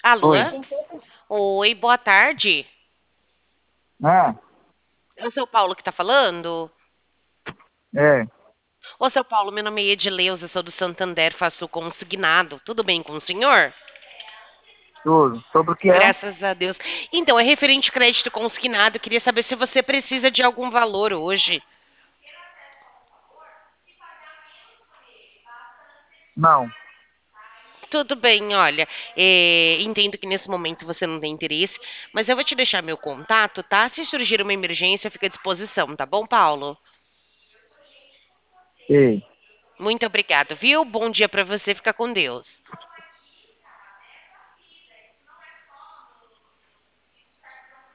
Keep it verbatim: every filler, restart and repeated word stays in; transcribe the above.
Alô? Oi. Oi, boa tarde. Ah, É o seu Paulo que tá falando? é, Ô, seu Paulo, meu nome é Edileuza, sou do Santander, faço consignado. Tudo bem com o senhor? tudo. Sobre o que é? Graças a Deus. Então, é referente crédito consignado. Queria saber se você precisa de algum valor hoje. Não. Tudo bem, olha, é, entendo que nesse momento você não tem interesse, mas eu vou te deixar meu contato, tá? Se surgir uma emergência, fica à disposição, tá bom, Paulo? Ei. Muito obrigada, viu? Bom dia pra você, fica com Deus.